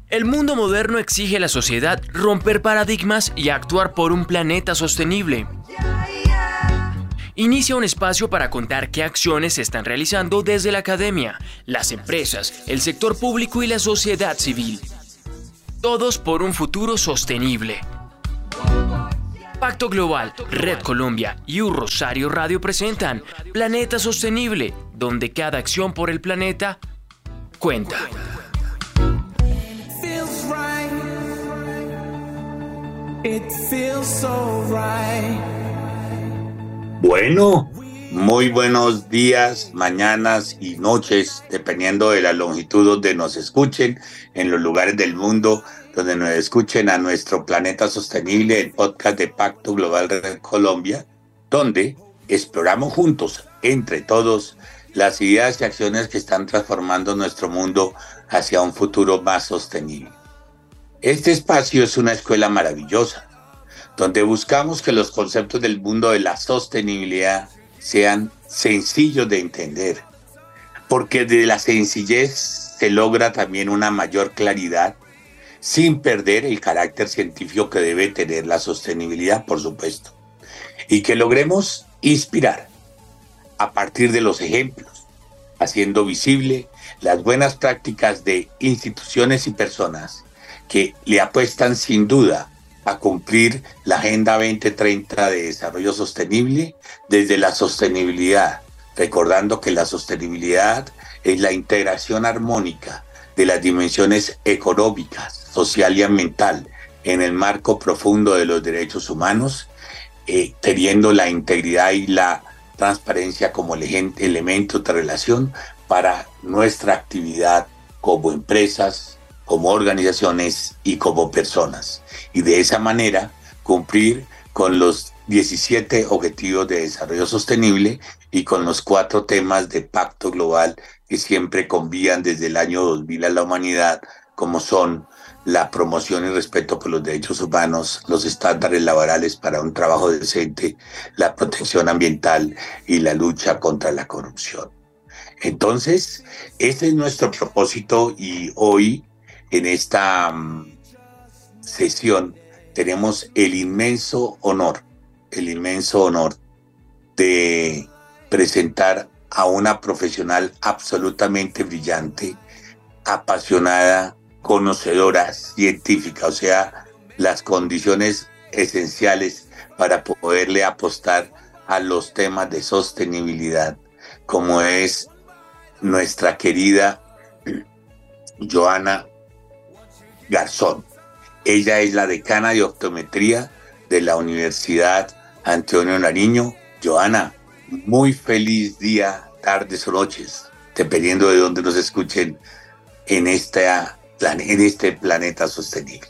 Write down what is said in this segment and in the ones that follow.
El mundo moderno exige a la sociedad romper paradigmas y actuar por un planeta sostenible. Inicia un espacio para contar qué acciones se están realizando desde la academia, las empresas, el sector público y la sociedad civil. Todos por un futuro sostenible. Pacto Global, Red Colombia y U Rosario Radio presentan Planeta Sostenible, donde cada acción por el planeta cuenta. Bueno, muy buenos días, mañanas y noches, dependiendo de la longitud donde nos escuchen, en los lugares del mundo donde nos escuchen a nuestro Planeta Sostenible, el podcast de Pacto Global Red Colombia, donde exploramos juntos, entre todos, las ideas y acciones que están transformando nuestro mundo hacia un futuro más sostenible. Este espacio es una escuela maravillosa, donde buscamos que los conceptos del mundo de la sostenibilidad sean sencillos de entender, porque de la sencillez se logra también una mayor claridad, sin perder el carácter científico que debe tener la sostenibilidad, por supuesto, y que logremos inspirar a partir de los ejemplos, haciendo visible las buenas prácticas de instituciones y personas que le apuestan sin duda a cumplir la Agenda 2030 de Desarrollo Sostenible desde la sostenibilidad, recordando que la sostenibilidad es la integración armónica de las dimensiones económicas, social y ambiental en el marco profundo de los derechos humanos, teniendo la integridad y la transparencia como elementos de relación para nuestra actividad como empresas, como organizaciones y como personas. Y de esa manera cumplir con los 17 Objetivos de Desarrollo Sostenible y con los 4 temas de Pacto Global que siempre convían desde el año 2000 a la humanidad, como son la promoción y respeto por los derechos humanos, los estándares laborales para un trabajo decente, la protección ambiental y la lucha contra la corrupción. Entonces, este es nuestro propósito y hoy en esta sesión tenemos el inmenso honor de presentar a una profesional absolutamente brillante, apasionada, conocedora, científica, o sea, las condiciones esenciales para poderle apostar a los temas de sostenibilidad, como es nuestra querida Joana Garzón. Ella es la decana de optometría de la Universidad Antonio Nariño. Joana, muy feliz día, tardes o noches, dependiendo de dónde nos escuchen en este planeta sostenible.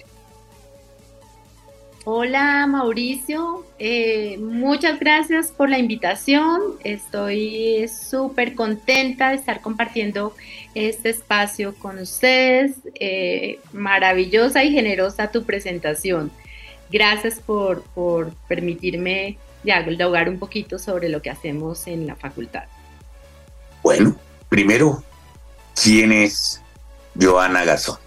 Hola Mauricio, muchas gracias por la invitación. Estoy súper contenta de estar compartiendo este espacio con ustedes. Maravillosa y generosa tu presentación. Gracias por permitirme dialogar un poquito sobre lo que hacemos en la facultad. Bueno, primero, ¿quién es Joana Garzón?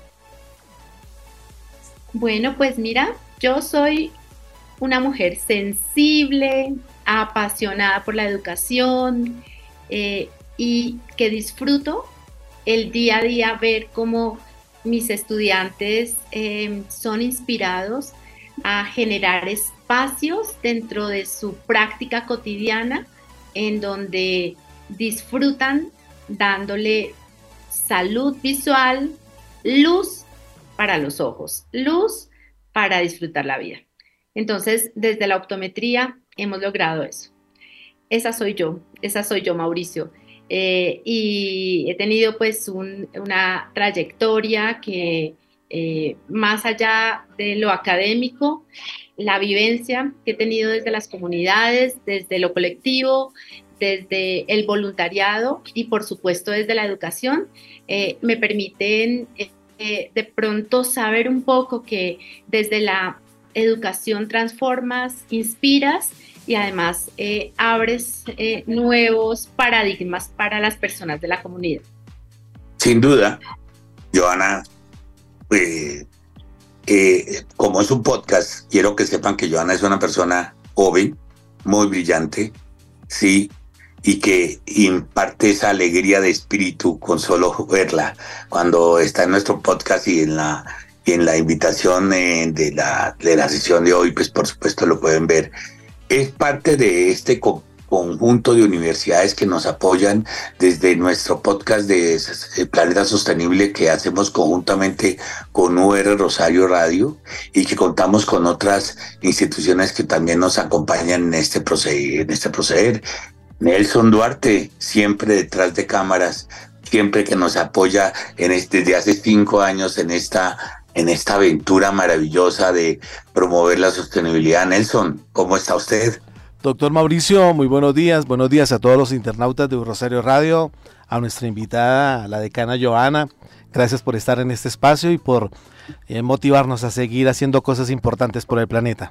Bueno, pues mira, yo soy una mujer sensible, apasionada por la educación y que disfruto el día a día ver cómo mis estudiantes son inspirados a generar espacios dentro de su práctica cotidiana en donde disfrutan dándole salud visual, luz para los ojos, luz para disfrutar la vida. Entonces, desde la optometría hemos logrado eso. Esa soy yo, Mauricio. Y he tenido pues una trayectoria que más allá de lo académico, la vivencia que he tenido desde las comunidades, desde lo colectivo, desde el voluntariado y por supuesto desde la educación, me permiten de pronto saber un poco que desde la educación transformas, inspiras y además abres nuevos paradigmas para las personas de la comunidad. Sin duda, Joana, eh, como es un podcast, quiero que sepan que Johanna es una persona joven, muy brillante, sí, y que imparte esa alegría de espíritu con solo verla cuando está en nuestro podcast y en la invitación de la sesión de hoy, pues por supuesto lo pueden ver. Es parte de este conjunto de universidades que nos apoyan desde nuestro podcast de Planeta Sostenible que hacemos conjuntamente con UR Rosario Radio y que contamos con otras instituciones que también nos acompañan en este proceder. Nelson Duarte, siempre detrás de cámaras, siempre que nos apoya desde hace 5 años en esta aventura maravillosa de promover la sostenibilidad. Nelson, ¿cómo está usted? Doctor Mauricio, muy buenos días a todos los internautas de Rosario Radio, a nuestra invitada, a la decana Johanna. Gracias por estar en este espacio y por motivarnos a seguir haciendo cosas importantes por el planeta.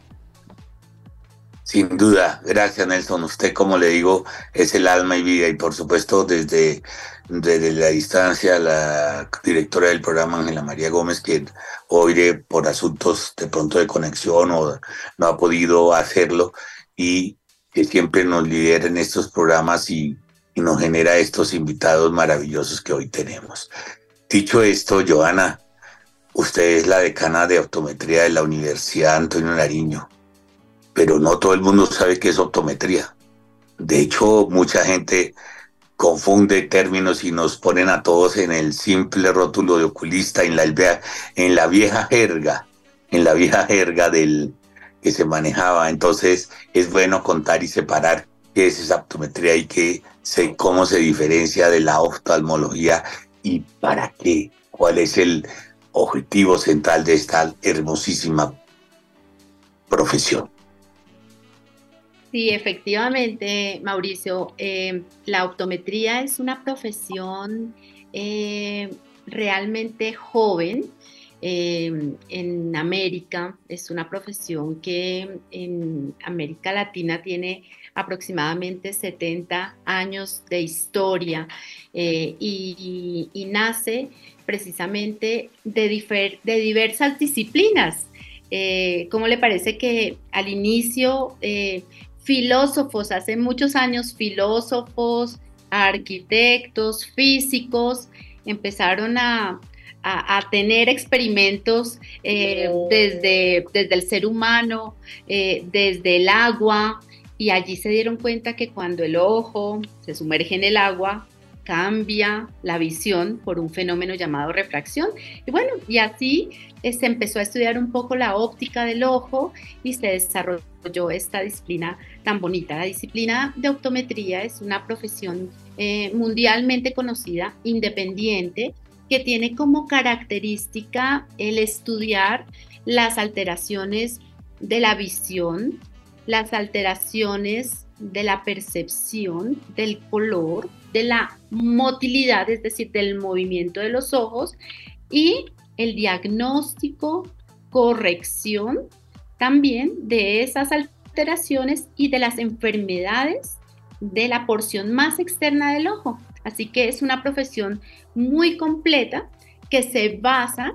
Sin duda, gracias Nelson. Usted, como le digo, es el alma y vida y por supuesto desde la distancia la directora del programa Ángela María Gómez, que hoy por asuntos de pronto de conexión o no ha podido hacerlo y que siempre nos lidera en estos programas y nos genera estos invitados maravillosos que hoy tenemos. Dicho esto, Johanna, usted es la decana de optometría de la Universidad Antonio Nariño, pero no todo el mundo sabe qué es optometría. De hecho, mucha gente confunde términos y nos ponen a todos en el simple rótulo de oculista, en la vieja jerga del que se manejaba. Entonces, es bueno contar y separar qué es esa optometría y cómo se diferencia de la oftalmología y para qué, cuál es el objetivo central de esta hermosísima profesión. Sí, efectivamente, Mauricio, la optometría es una profesión realmente joven. En América es una profesión que en América Latina tiene aproximadamente 70 años de historia y nace precisamente de diversas disciplinas. ¿Cómo le parece que al inicio filósofos, hace muchos años, filósofos, arquitectos, físicos, empezaron a tener experimentos desde el ser humano, desde el agua, y allí se dieron cuenta que cuando el ojo se sumerge en el agua, cambia la visión por un fenómeno llamado refracción. Y bueno, y así se empezó a estudiar un poco la óptica del ojo y se desarrolló esta disciplina tan bonita. La disciplina de optometría es una profesión mundialmente conocida, independiente, que tiene como característica el estudiar las alteraciones de la visión, las alteraciones de la percepción, del color, de la motilidad, es decir, del movimiento de los ojos, y el diagnóstico, corrección también de esas alteraciones y de las enfermedades de la porción más externa del ojo. Así que es una profesión muy completa que se basa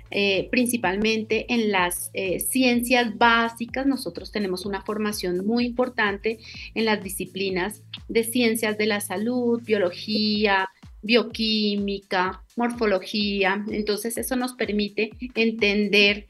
principalmente en las ciencias básicas. Nosotros tenemos una formación muy importante en las disciplinas de ciencias de la salud, biología, bioquímica, morfología. Entonces eso nos permite entender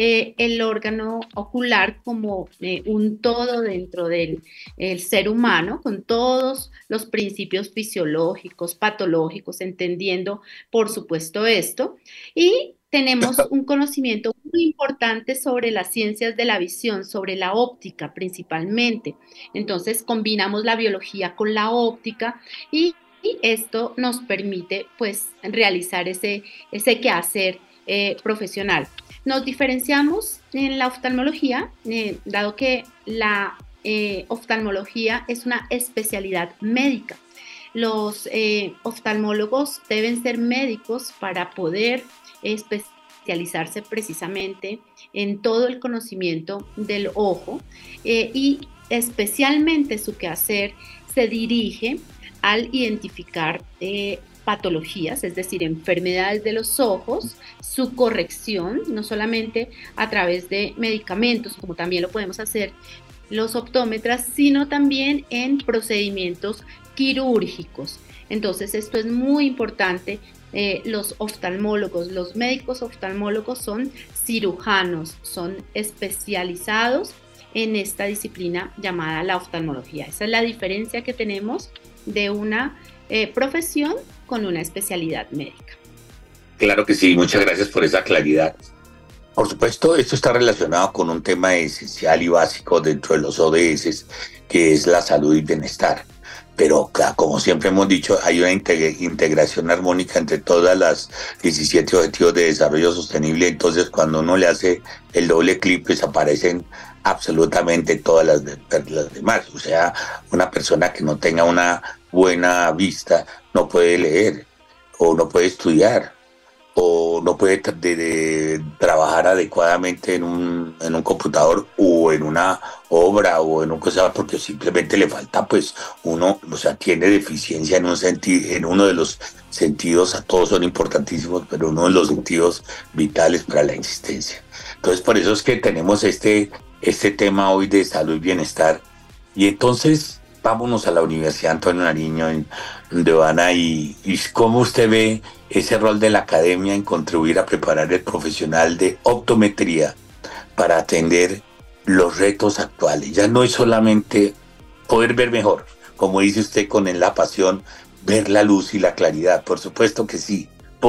el órgano ocular como un todo dentro del ser humano, con todos los principios fisiológicos, patológicos, entendiendo por supuesto esto, y tenemos un conocimiento muy importante sobre las ciencias de la visión, sobre la óptica principalmente. Entonces combinamos la biología con la óptica y esto nos permite pues realizar ese quehacer profesional. Nos diferenciamos en la oftalmología, dado que la oftalmología es una especialidad médica. Los oftalmólogos deben ser médicos para poder especializarse precisamente en todo el conocimiento del ojo y especialmente su quehacer se dirige al identificar patologías, es decir, enfermedades de los ojos, su corrección, no solamente a través de medicamentos, como también lo podemos hacer los optómetras, sino también en procedimientos quirúrgicos. Entonces, esto es muy importante. Los oftalmólogos, los médicos oftalmólogos son cirujanos, son especializados en esta disciplina llamada la oftalmología. Esa es la diferencia que tenemos de una profesión con una especialidad médica. Claro que sí, muchas gracias por esa claridad. Por supuesto, esto está relacionado con un tema esencial y básico dentro de los ODS, que es la salud y bienestar. Pero como siempre hemos dicho, hay una integración armónica entre todas las 17 objetivos de desarrollo sostenible. Entonces, cuando uno le hace el doble clic, pues aparecen absolutamente todas las demás. O sea, una persona que no tenga una buena vista no puede leer, o no puede estudiar, o no puede trabajar adecuadamente en un computador o en una obra o en un cosa, porque simplemente le falta, pues, tiene deficiencia en uno de los sentidos. A todos son importantísimos, pero uno de los sentidos vitales para la existencia. Entonces, por eso es que tenemos este tema hoy de salud y bienestar. Y entonces vámonos a la Universidad Antonio Nariño en Joana, y cómo usted ve ese rol de la academia en contribuir a preparar el profesional de optometría para atender los retos actuales. Ya no es solamente poder ver mejor, como dice usted, con la pasión, ver la luz y la claridad. Por supuesto que sí,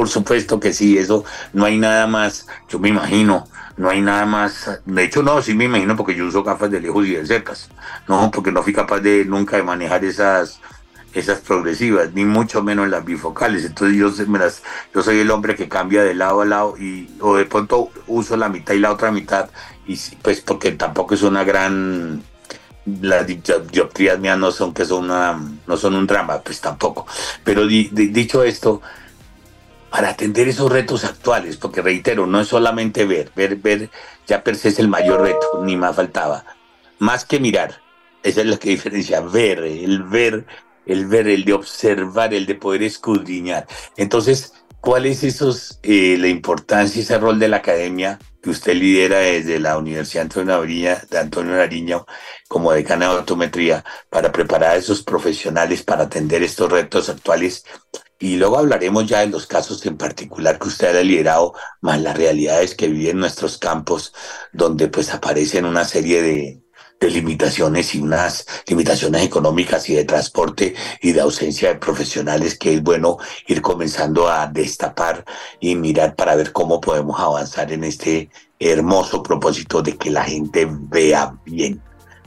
eso no hay nada más, yo me imagino. No hay nada más, de hecho no, sí me imagino, porque yo uso gafas de lejos y de cercas, no, porque no fui capaz nunca de manejar esas progresivas, ni mucho menos las bifocales. Entonces yo soy el hombre que cambia de lado a lado, o de pronto uso la mitad y la otra mitad, y pues porque tampoco es una gran, las dioptrías mías no son un drama, pues tampoco. Pero dicho esto, para atender esos retos actuales, porque reitero, no es solamente ver ya per se es el mayor reto, ni más faltaba, más que mirar. Esa es la que diferencia, el ver, el de observar, el de poder escudriñar. Entonces, ¿cuál es la importancia, ese rol de la academia que usted lidera desde la Universidad Antonio Nariño como decana de optometría, para preparar a esos profesionales para atender estos retos actuales? Y luego hablaremos ya de los casos en particular que usted ha liderado, más las realidades que viven nuestros campos, donde pues aparecen una serie de limitaciones, y unas limitaciones económicas y de transporte y de ausencia de profesionales, que es bueno ir comenzando a destapar y mirar para ver cómo podemos avanzar en este hermoso propósito de que la gente vea bien.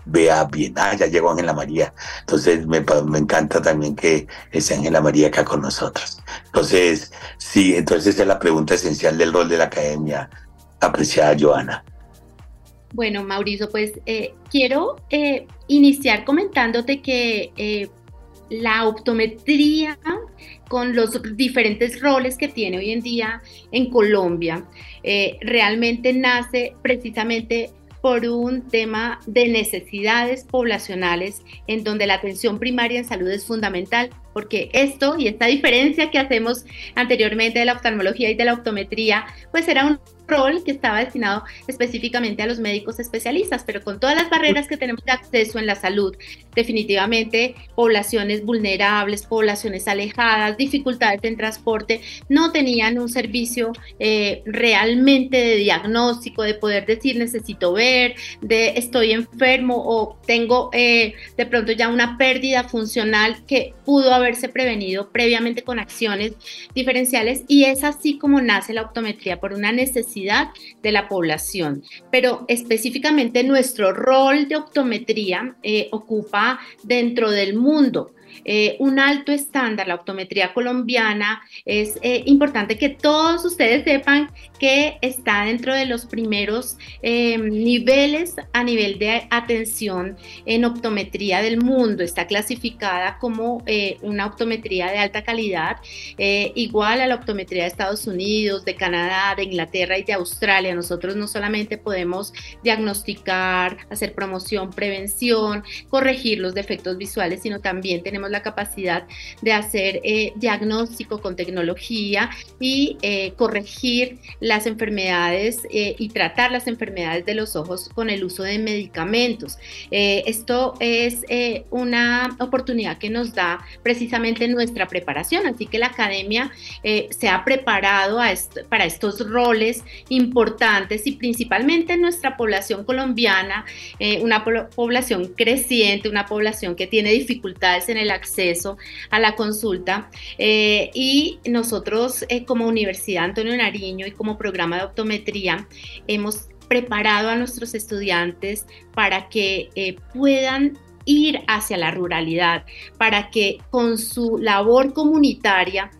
Ya llegó Ángela María. Entonces me encanta también que esté Ángela María acá con nosotros. Entonces, sí, esa es la pregunta esencial del rol de la academia, apreciada Joana. Bueno, Mauricio, pues quiero iniciar comentándote que la optometría, con los diferentes roles que tiene hoy en día en Colombia, realmente nace precisamente por un tema de necesidades poblacionales, en donde la atención primaria en salud es fundamental, porque esto y esta diferencia que hacemos anteriormente de la oftalmología y de la optometría, pues era un rol que estaba destinado específicamente a los médicos especialistas, pero con todas las barreras que tenemos de acceso en la salud, definitivamente poblaciones vulnerables, poblaciones alejadas, dificultades en transporte, no tenían un servicio realmente de diagnóstico, de poder decir necesito ver, de estoy enfermo o tengo de pronto ya una pérdida funcional que pudo haberse prevenido previamente con acciones diferenciales, y es así como nace la optometría, por una necesidad de la población. Pero específicamente nuestro rol de optometría ocupa dentro del mundo un alto estándar. La optometría colombiana es importante que todos ustedes sepan que está dentro de los primeros niveles a nivel de atención en optometría del mundo. Está clasificada como una optometría de alta calidad, igual a la optometría de Estados Unidos, de Canadá, de Inglaterra y de Australia. Nosotros no solamente podemos diagnosticar, hacer promoción, prevención, corregir los defectos visuales, sino también tenemos tenemos la capacidad de hacer diagnóstico con tecnología y corregir las enfermedades y tratar las enfermedades de los ojos con el uso de medicamentos. Esto es una oportunidad que nos da precisamente nuestra preparación, así que la academia se ha preparado para estos roles importantes y principalmente en nuestra población colombiana, una población creciente, una población que tiene dificultades en el acceso a la consulta, y nosotros como Universidad Antonio Nariño y como programa de optometría hemos preparado a nuestros estudiantes para que puedan ir hacia la ruralidad, para que con su labor comunitaria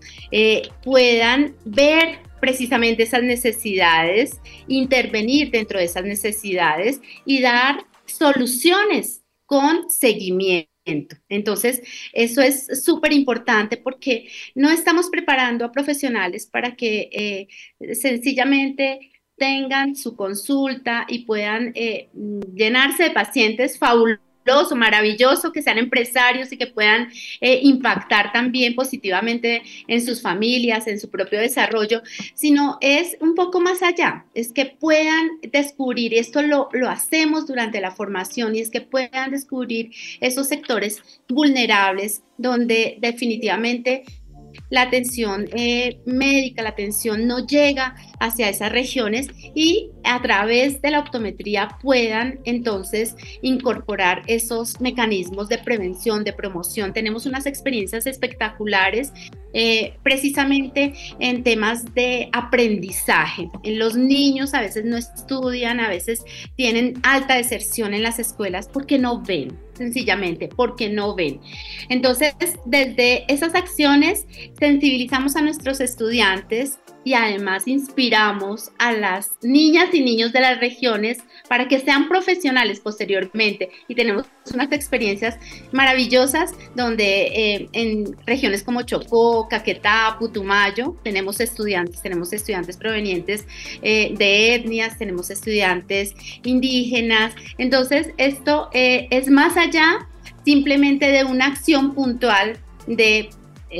puedan ver precisamente esas necesidades, intervenir dentro de esas necesidades y dar soluciones con seguimiento. Entonces, eso es súper importante porque no estamos preparando a profesionales para que sencillamente tengan su consulta y puedan llenarse de pacientes fabulosos, maravilloso, que sean empresarios y que puedan impactar también positivamente en sus familias, en su propio desarrollo, sino es un poco más allá, es que puedan descubrir, y esto lo hacemos durante la formación, y es que puedan descubrir esos sectores vulnerables donde definitivamente la atención médica, la atención no llega hacia esas regiones, y a través de la optometría puedan entonces incorporar esos mecanismos de prevención, de promoción. Tenemos unas experiencias espectaculares precisamente en temas de aprendizaje. Los niños a veces no estudian, a veces tienen alta deserción en las escuelas porque no ven, sencillamente porque no ven. Entonces, desde esas acciones sensibilizamos a nuestros estudiantes y además inspiramos a las niñas y niños de las regiones para que sean profesionales posteriormente, y tenemos unas experiencias maravillosas donde en regiones como Chocó, Caquetá, Putumayo tenemos estudiantes provenientes de etnias, tenemos estudiantes indígenas. Entonces esto es más allá simplemente de una acción puntual de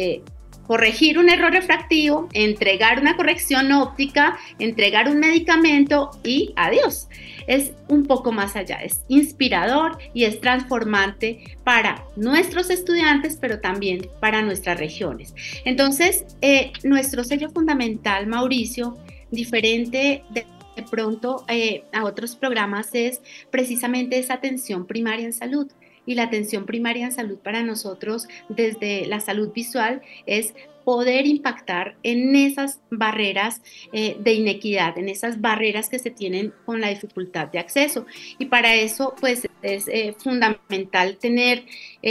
corregir un error refractivo, entregar una corrección óptica, entregar un medicamento y adiós. Es un poco más allá, es inspirador y es transformante para nuestros estudiantes, pero también para nuestras regiones. Entonces, nuestro sello fundamental, Mauricio, diferente de pronto a otros programas, es precisamente esa atención primaria en salud. Y la atención primaria en salud para nosotros desde la salud visual es poder impactar en esas barreras de inequidad, en esas barreras que se tienen con la dificultad de acceso. Y para eso pues es fundamental tener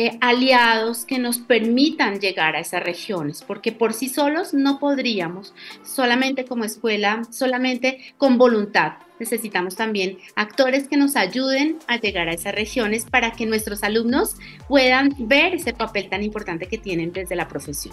aliados que nos permitan llegar a esas regiones, porque por sí solos no podríamos, solamente como escuela, solamente con voluntad. Necesitamos también actores que nos ayuden a llegar a esas regiones para que nuestros alumnos puedan ver ese papel tan importante que tienen desde la profesión.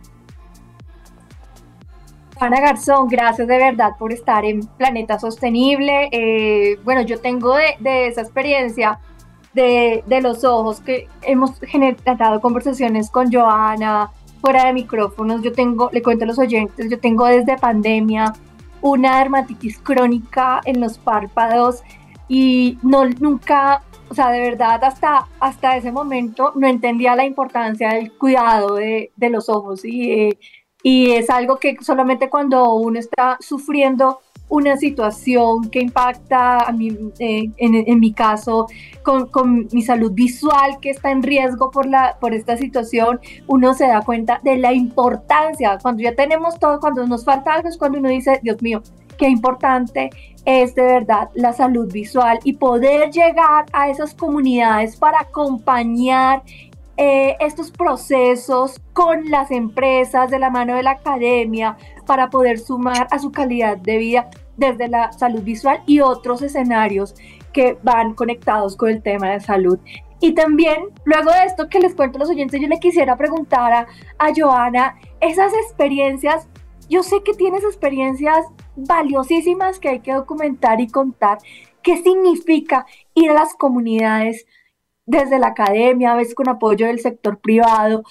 Ana Garzón, gracias de verdad por estar en Planeta Sostenible. Bueno, yo tengo de esa experiencia de los ojos, que hemos generado conversaciones con Joana fuera de micrófonos. Le cuento a los oyentes, yo tengo desde pandemia una dermatitis crónica en los párpados y nunca, o sea, de verdad hasta ese momento no entendía la importancia del cuidado de los ojos, y es algo que solamente cuando uno está sufriendo una situación que impacta a mí, en mi caso con mi salud visual, que está en riesgo por esta situación, uno se da cuenta de la importancia. Cuando ya tenemos todo, cuando nos falta algo, es cuando uno dice, Dios mío, qué importante es de verdad la salud visual, y poder llegar a esas comunidades para acompañar estos procesos con las empresas de la mano de la academia para poder sumar a su calidad de vida desde la salud visual y otros escenarios que van conectados con el tema de salud. Y también, luego de esto que les cuento a los oyentes, yo le quisiera preguntar a Joana, esas experiencias, yo sé que tienes experiencias valiosísimas que hay que documentar y contar. ¿Qué significa ir a las comunidades desde la academia, a veces con apoyo del sector privado,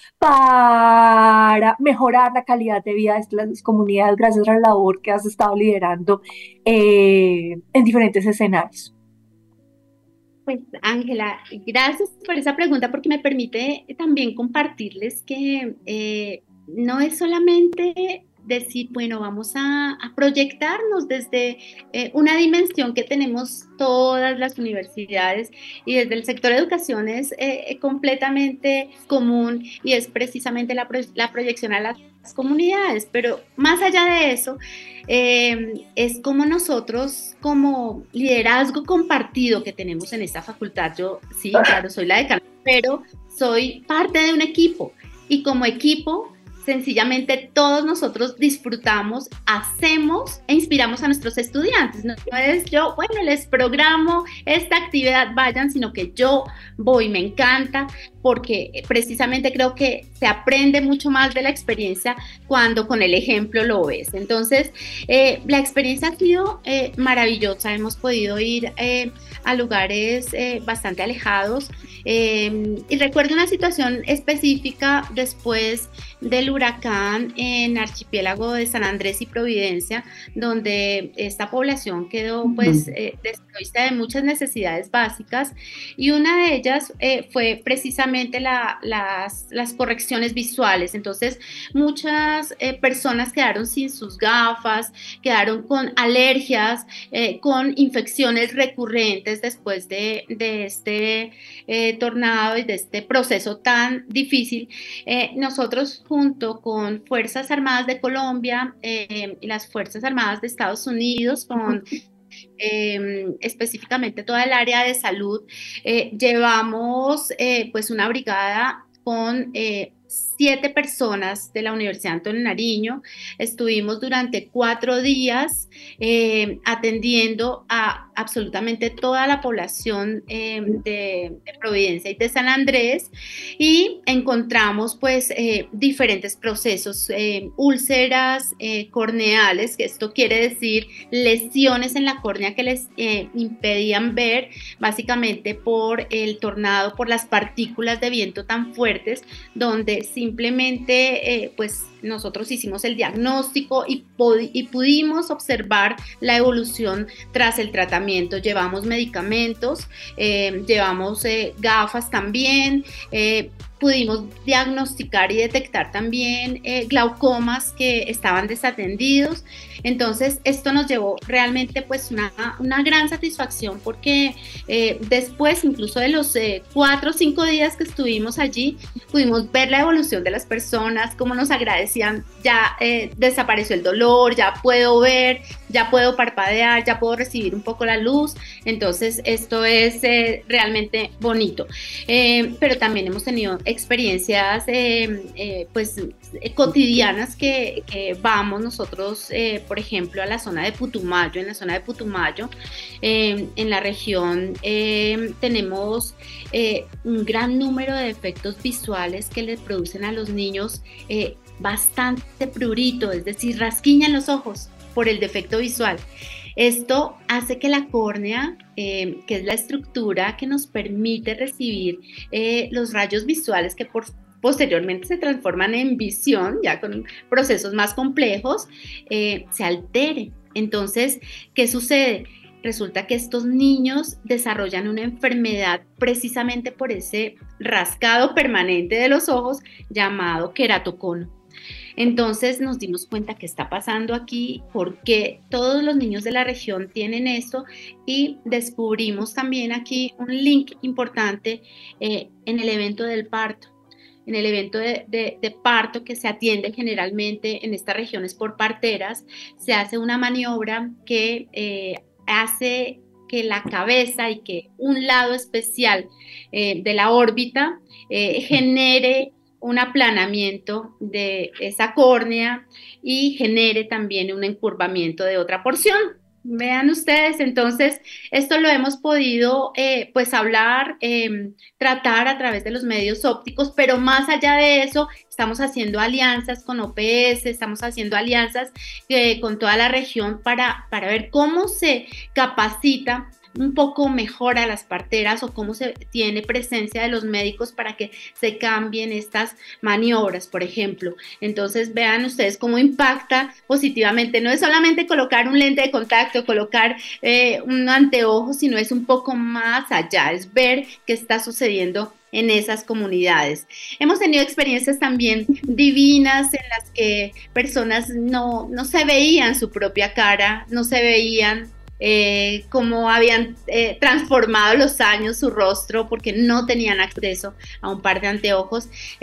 para mejorar la calidad de vida de las comunidades gracias a la labor que has estado liderando en diferentes escenarios? Pues Ángela, gracias por esa pregunta porque me permite también compartirles que no es solamente decir, bueno, vamos a proyectarnos desde una dimensión que tenemos todas las universidades y desde el sector de educación es completamente común y es precisamente la proyección a las comunidades, pero más allá de eso, es como nosotros, como liderazgo compartido que tenemos en esta facultad, yo sí, claro, soy la decana, pero soy parte de un equipo y como equipo sencillamente todos nosotros disfrutamos, hacemos e inspiramos a nuestros estudiantes. No es yo, bueno, les programo esta actividad, vayan, sino que yo voy, me encanta, porque precisamente creo que se aprende mucho más de la experiencia cuando con el ejemplo lo ves. Entonces, la experiencia ha sido maravillosa, hemos podido ir a lugares bastante alejados y recuerdo una situación específica después del huracán en Archipiélago de San Andrés y Providencia, donde esta población quedó pues desprovista de muchas necesidades básicas y una de ellas fue precisamente las correcciones visuales. Entonces muchas personas quedaron sin sus gafas, quedaron con alergias, con infecciones recurrentes después de este tornado y de este proceso tan difícil. Nosotros junto con Fuerzas Armadas de Colombia y las Fuerzas Armadas de Estados Unidos, con específicamente toda el área de salud, llevamos pues una brigada con 7 personas de la Universidad Antonio Nariño. Estuvimos durante 4 días atendiendo a absolutamente toda la población de Providencia y de San Andrés y encontramos pues diferentes procesos, úlceras corneales, que esto quiere decir lesiones en la córnea que les impedían ver, básicamente por el tornado, por las partículas de viento tan fuertes, donde simplemente pues nosotros hicimos el diagnóstico y pudimos observar la evolución tras el tratamiento. Llevamos medicamentos, llevamos gafas también, pudimos diagnosticar y detectar también glaucomas que estaban desatendidos. Entonces esto nos llevó realmente pues una gran satisfacción porque después incluso de los 4 o 5 días que estuvimos allí pudimos ver la evolución de las personas, cómo nos agradecían, ya desapareció el dolor, ya puedo ver, ya puedo parpadear, ya puedo recibir un poco la luz. Entonces esto es realmente bonito, pero también hemos tenido experiencias pues cotidianas que vamos nosotros, por ejemplo, a la zona de Putumayo. En la zona de Putumayo, en la región, tenemos un gran número de efectos visuales que le producen a los niños bastante prurito, es decir, rasquiña en los ojos por el defecto visual. Esto hace que la córnea, que es la estructura que nos permite recibir los rayos visuales que posteriormente se transforman en visión, ya con procesos más complejos, se altere. Entonces, ¿qué sucede? Resulta que estos niños desarrollan una enfermedad precisamente por ese rascado permanente de los ojos llamado queratocono. Entonces nos dimos cuenta que está pasando aquí, porque todos los niños de la región tienen esto, y descubrimos también aquí un link importante en el evento del parto. En el evento de parto que se atiende generalmente en estas regiones por parteras, se hace una maniobra que hace que la cabeza y que un lado especial de la órbita genere un aplanamiento de esa córnea y genere también un encurvamiento de otra porción. Vean ustedes, entonces esto lo hemos podido pues hablar, tratar a través de los medios ópticos, pero más allá de eso estamos haciendo alianzas con OPS, estamos haciendo alianzas con toda la región para ver cómo se capacita un poco mejor a las parteras o cómo se tiene presencia de los médicos para que se cambien estas maniobras, por ejemplo. Entonces vean ustedes cómo impacta positivamente. No es solamente colocar un lente de contacto, colocar un anteojo, sino es un poco más allá, es ver qué está sucediendo en esas comunidades. Hemos tenido experiencias también divinas en las que personas no se veían su propia cara, no se veían cómo habían transformado los años su rostro porque no tenían acceso a un par de anteojos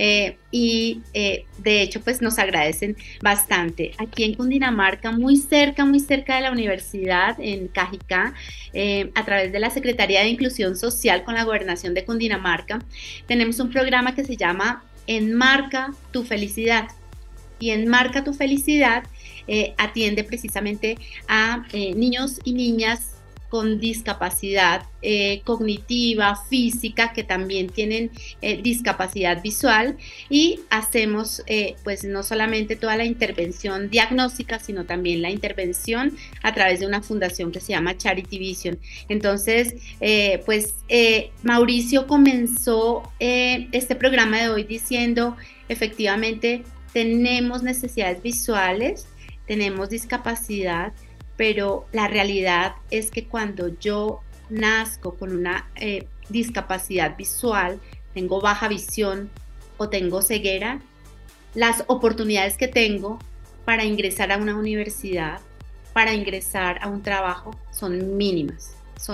y de hecho pues nos agradecen bastante. Aquí en Cundinamarca, muy cerca de la universidad en Cajicá, a través de la Secretaría de Inclusión Social con la Gobernación de Cundinamarca, tenemos un programa que se llama Enmarca tu Felicidad. Y Enmarca tu Felicidad atiende precisamente a niños y niñas con discapacidad cognitiva, física, que también tienen discapacidad visual, y hacemos pues no solamente toda la intervención diagnóstica, sino también la intervención a través de una fundación que se llama Charity Vision. Entonces, Mauricio comenzó este programa de hoy diciendo, efectivamente, tenemos necesidades visuales, tenemos discapacidad, pero la realidad es que cuando yo nazco con una discapacidad visual, tengo baja visión o tengo ceguera, las oportunidades que tengo para ingresar a una universidad, para ingresar a un trabajo, son mínimas.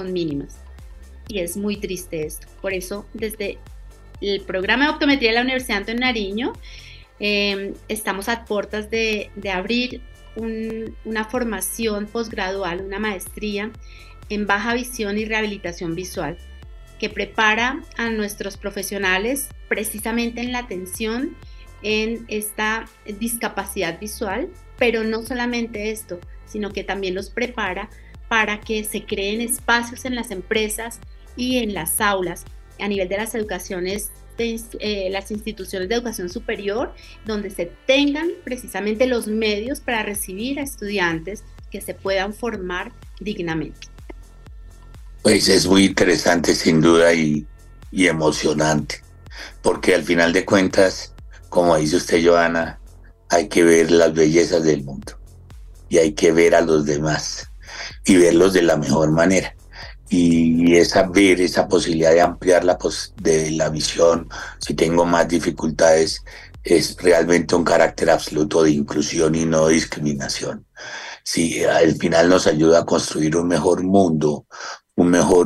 Y es muy triste esto. Por eso, desde el programa de optometría de la Universidad Antonio Nariño, estamos a puertas de abrir una formación posgradual, una maestría en baja visión y rehabilitación visual, que prepara a nuestros profesionales precisamente en la atención en esta discapacidad visual, pero no solamente esto, sino que también los prepara para que se creen espacios en las empresas y en las aulas a nivel de las educaciones, las instituciones de educación superior, donde se tengan precisamente los medios para recibir a estudiantes que se puedan formar dignamente. Pues es muy interesante sin duda y emocionante, porque al final de cuentas, como dice usted, Joana, hay que ver las bellezas del mundo y hay que ver a los demás y verlos de la mejor manera. Y ver esa posibilidad de ampliar de la visión, si tengo más dificultades, es realmente un carácter absoluto de inclusión y no discriminación. Sí, al final nos ayuda a construir un mejor mundo, un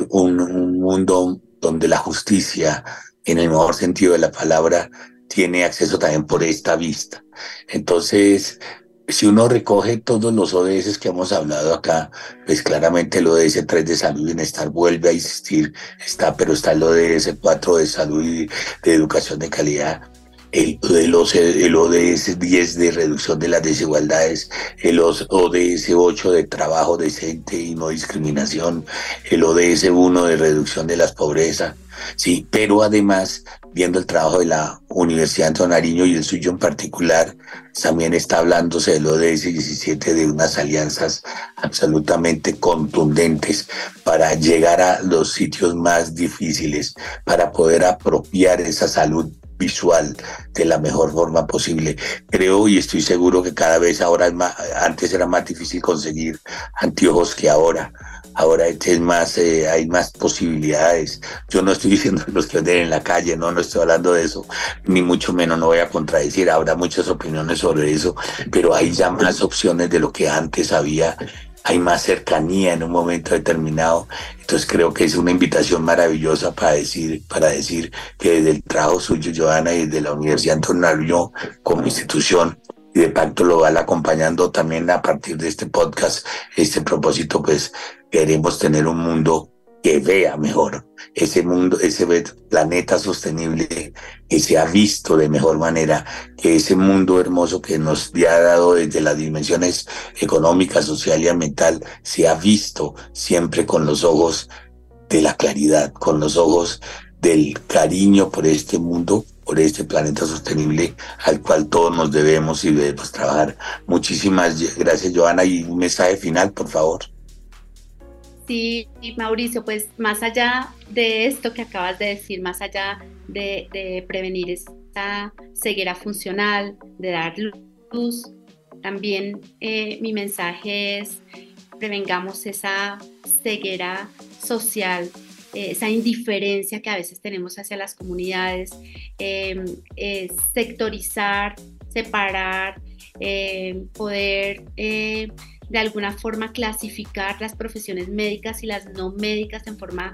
mundo donde la justicia, en el mejor sentido de la palabra, tiene acceso también por esta vista. Entonces, si uno recoge todos los ODS que hemos hablado acá, pues claramente el ODS 3 de salud y bienestar vuelve a existir, pero está el ODS 4 de salud y de educación de calidad, el ODS 10 de reducción de las desigualdades, el ODS 8 de trabajo decente y no discriminación, el ODS 1 de reducción de las pobrezas, sí, pero además, viendo el trabajo de la Universidad Antonio Nariño y el suyo en particular, también está hablándose del ODS 17 de unas alianzas absolutamente contundentes para llegar a los sitios más difíciles, para poder apropiar esa salud visual de la mejor forma posible. Creo y estoy seguro que cada vez ahora antes era más difícil conseguir anteojos que ahora. Ahora es más, hay más posibilidades. Yo no estoy diciendo los que venden en la calle, no estoy hablando de eso, ni mucho menos, no voy a contradecir, habrá muchas opiniones sobre eso, pero hay ya más opciones de lo que antes había, hay más cercanía en un momento determinado. Entonces creo que es una invitación maravillosa para decir que desde el trabajo suyo, Joana, y desde la Universidad Antonio Nariño como institución, y de pacto lo van acompañando también a partir de este podcast, este propósito, pues queremos tener un mundo que vea mejor, ese mundo, ese planeta sostenible que se ha visto de mejor manera, que ese mundo hermoso que nos ha dado desde las dimensiones económica, social y ambiental, se ha visto siempre con los ojos de la claridad, con los ojos del cariño por este mundo, por este planeta sostenible al cual todos nos debemos y debemos trabajar. Muchísimas gracias, Joana, y un mensaje final, por favor. Sí, Mauricio, pues más allá de esto que acabas de decir, más allá de prevenir esta ceguera funcional, de dar luz, también mi mensaje es prevengamos esa ceguera social, esa indiferencia que a veces tenemos hacia las comunidades, sectorizar, separar, poder de alguna forma clasificar las profesiones médicas y las no médicas en forma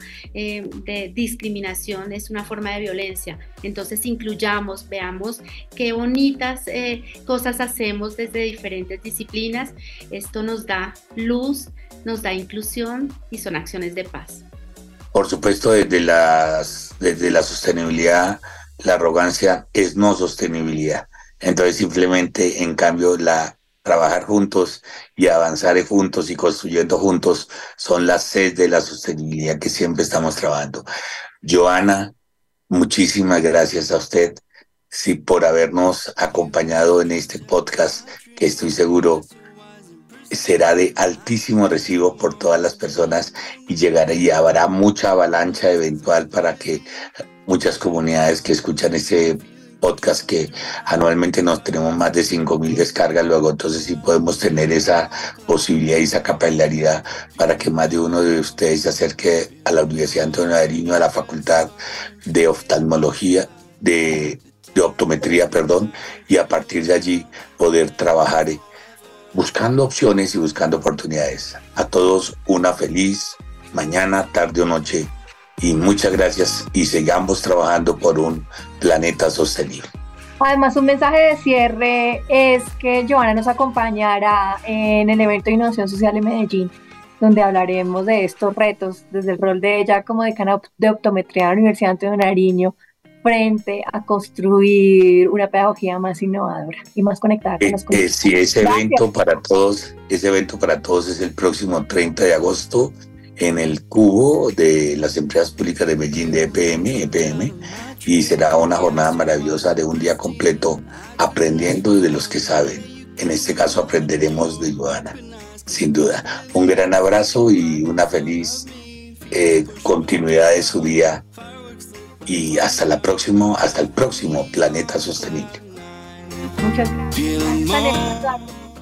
de discriminación es una forma de violencia. Entonces incluyamos, veamos qué bonitas cosas hacemos desde diferentes disciplinas. Esto nos da luz, nos da inclusión y son acciones de paz. Por supuesto, desde la sostenibilidad, la arrogancia es no sostenibilidad. Entonces simplemente, en cambio, trabajar juntos y avanzar juntos y construyendo juntos son las sedes de la sostenibilidad que siempre estamos trabajando. Joana, muchísimas gracias a usted por habernos acompañado en este podcast, que estoy seguro será de altísimo recibo por todas las personas y llegará y habrá mucha avalancha eventual para que muchas comunidades que escuchan este podcast, que anualmente nos tenemos más de 5.000 descargas luego, entonces sí podemos tener esa posibilidad y esa capilaridad para que más de uno de ustedes se acerque a la Universidad Antonio Nariño, a la Facultad de Oftalmología, de Optometría, y a partir de allí poder trabajar buscando opciones y buscando oportunidades. A todos una feliz mañana, tarde o noche, y muchas gracias, y sigamos trabajando por un planeta sostenible. Además, un mensaje de cierre es que Joana nos acompañará en el evento de Innovación Social en Medellín, donde hablaremos de estos retos desde el rol de ella como decana de optometría de la Universidad Antonio Nariño, frente a construir una pedagogía más innovadora y más conectada con los comunidades. Sí, ese evento para todos es el próximo 30 de agosto en el Cubo de las Empresas Públicas de Medellín de EPM, y será una jornada maravillosa de un día completo aprendiendo de los que saben. En este caso aprenderemos de Joana, sin duda. Un gran abrazo y una feliz continuidad de su día. Y hasta el próximo Planeta Sostenible. Muchas gracias.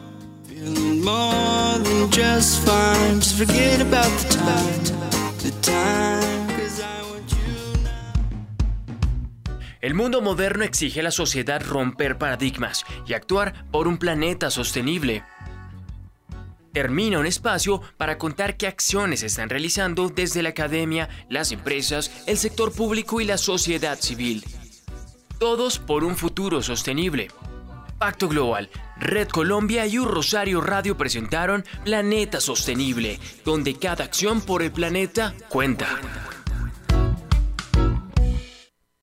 El mundo moderno exige a la sociedad romper paradigmas y actuar por un planeta sostenible. Termina un espacio para contar qué acciones se están realizando desde la academia, las empresas, el sector público y la sociedad civil. Todos por un futuro sostenible. Pacto Global, Red Colombia y Rosario Radio presentaron Planeta Sostenible, donde cada acción por el planeta cuenta.